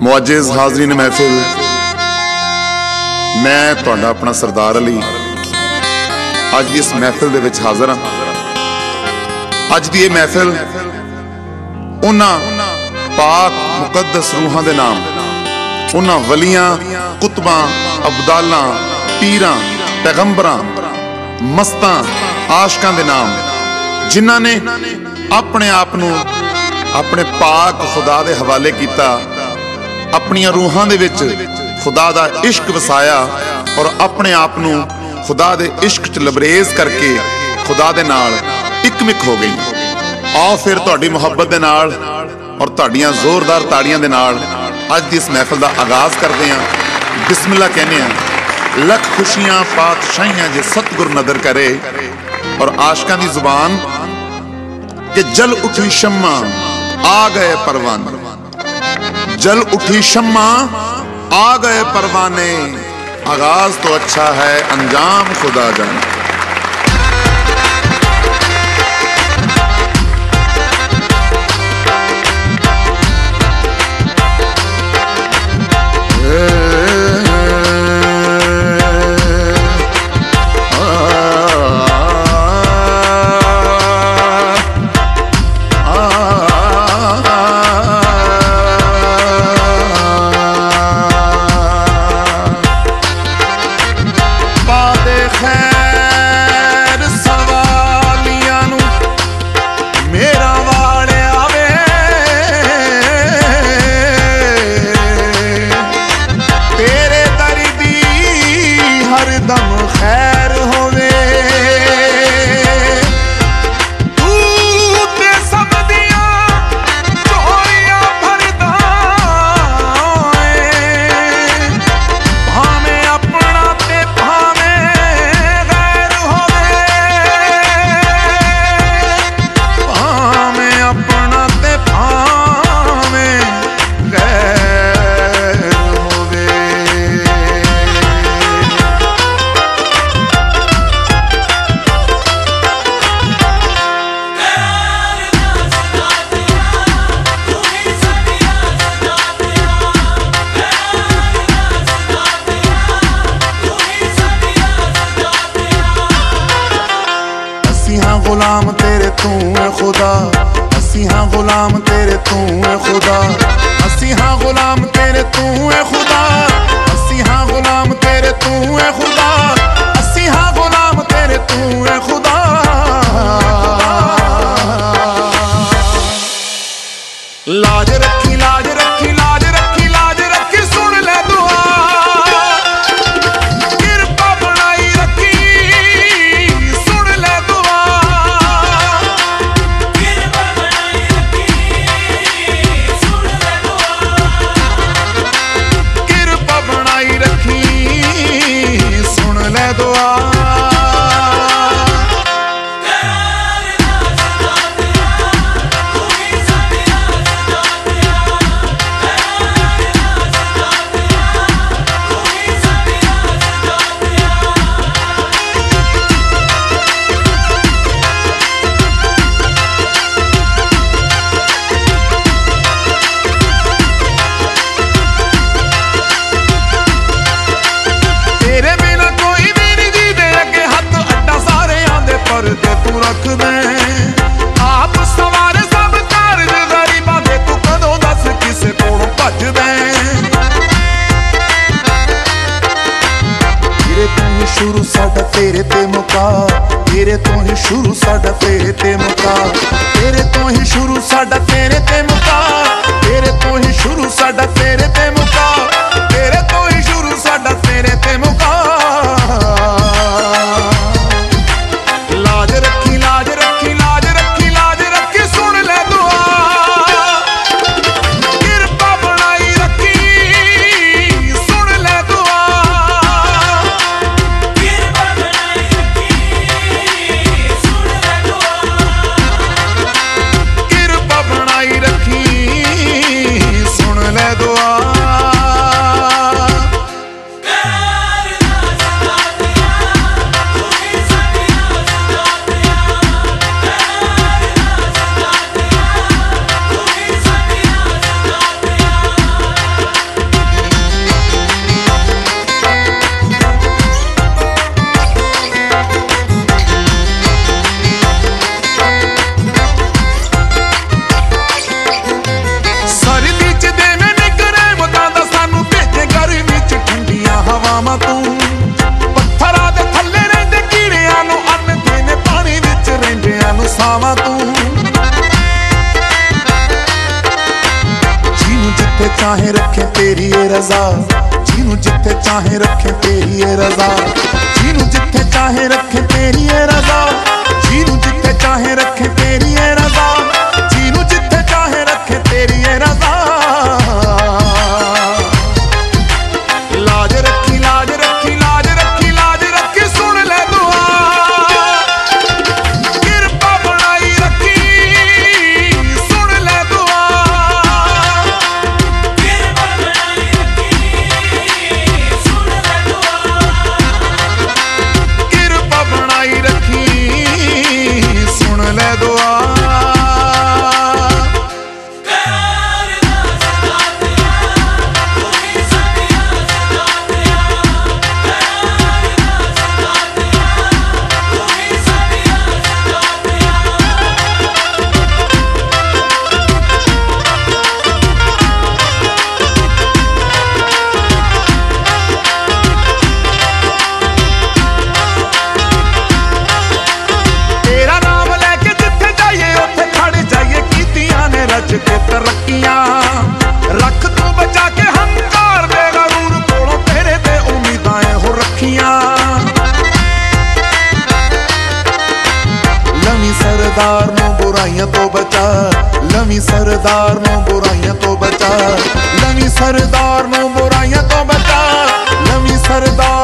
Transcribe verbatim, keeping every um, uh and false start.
मुअज्जिज़ हाज़रीन महफिल, मैं तुहाडा अपना सरदार अली अज इस महफिल दे विच हाज़र हाँ। अज दी ये महफिल उन्हां पाक मुकद्दस रूहां दे नाम, उन्हां वलियां, कुतबां, अब्दालां, पीरां, पैगंबरां, मस्तां, आशकां दे नाम, जिन्हां ने अपने आप नूं अपने पाक खुदा दे हवाले किया, अपनियां रूहां दे विच खुदा दा इश्क वसाया और अपने आप नूं खुदा दे इश्क च लबरेज करके खुदा दे नाल इकमिक हो गई। आओ फिर तुहाडी मुहब्बत दे नाल और तुहाडियां जोरदार ताड़ियां दे नाल अज दी इस महफिल दा आगाज करते हैं। बिस्मिल्लाह कहने हैं। लख खुशियां पातशाहियां जे सतगुर नदर करे और आशकां दी जुबान के जल उठी शम्मा आ गए परवाने, जल उठी शम्मा आ गए परवाने, आगाज तो अच्छा है अंजाम खुदा जाने। गुलाम तेरे तू है खुदा, असी हाँ गुलाम तेरे तू है खुदा, असी हाँ गुलाम तेरे तू है खुदा, असी हाँ गुलाम तेरे तू है खुदा, असी हाँ गुलाम तेरे तू है खुदा। लाज रखी लाज रखी लाज रखी लाज रखी सुन ले दुआ, कृपा बनाई रखी सुन ले दुआ, कृपा बनाई रखी सुन ले दुआ, कृपा बनाई रखी सुन ले दुआ। आप सवार सब कारज गरीबां दे तू कदों दस किसे कोलों भज दे, तेरे तो ही शुरू साडा तेरे ते मुका, तेरे तो ही शुरू साडा तेरे ते मुका, तेरे तो ही शुरू साडा तेरे ते मुका, तेरे तो ही शुरू साडा तेरे ते मुका, तेरे तो ही शुरू साडा तेरे ते मुका। लाज रखी लाज रखी लाज रखी लाज रखी सुन ले दुआ, कृपा बनाई रखी सुन ले दुआ, कृपा बनाई रखी सुन ले दुआ, कृपा बनाई रखी चाहे रखे तेरी ये रजा, जीनू जिथे चाहे रखे तेरी ये रजा, जीनू जिथे चाहे रखे तेरी ये रजा, जीनू जिथे चाहे रखे तेरी ये रजा, जीनू जिथे चाहे रखे तेरी ये रजा। लाज रखी लाज रखी लाज रखी लाज रखी सुन ले दुआ, किरपा बनाई रखी सुन ले दुआ, किरपा बनाई रखी सुन ले दुआ, किरपा बनाई रखी सुन ले दुआ। के तरक्कियां रख तू बचा के हंकार दे गरूर कोलों तेरे ते उम्मीदां हो रखियां। लवी सरदार नो बुराइयां तो बचा, लवी सरदार नो बुराइयां तो बचा, लवी सरदार नो बुराइयां तो बचा, लवी सरदार